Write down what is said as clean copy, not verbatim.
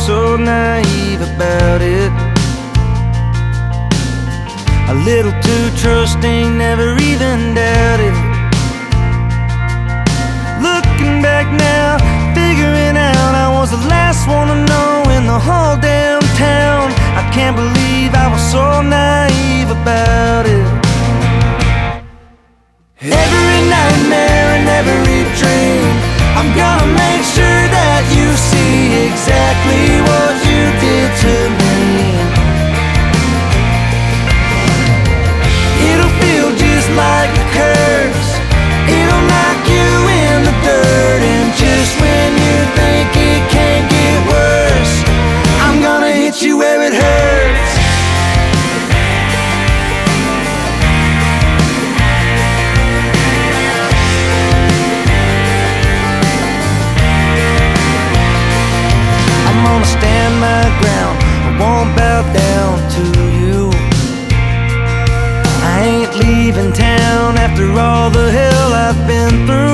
so naive about it. A little too trusting, never even doubted. Looking back now, figuring out I was the last one to know in the whole damn town. I can't believe I was so naive about it. Every nightmare and every dream, I'm gonna make sure that you see exactly what you did to me. It'll feel just like a curse. It'll knock you in the dirt, and just when you think it can't get worse, I'm gonna hit you where it hurts. I'm gonna stand my ground, I won't bow down to you. I ain't leaving town after all the hell I've been through.